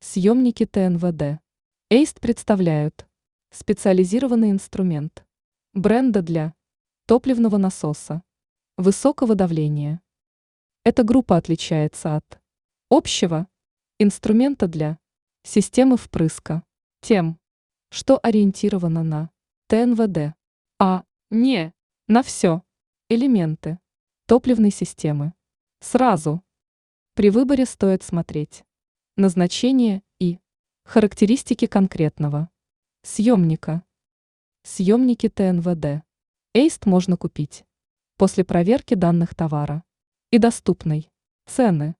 Съемники ТНВД. ЭЙСТ представляют специализированный инструмент бренда для топливного насоса высокого давления. Эта группа отличается от общего инструмента для системы впрыска тем, что ориентировано на ТНВД, а не на все элементы топливной системы. Сразу при выборе стоит смотреть назначение и характеристики конкретного съемника. Съемники ТНВД. ЭЙСТ можно купить после проверки данных товара и доступной цены.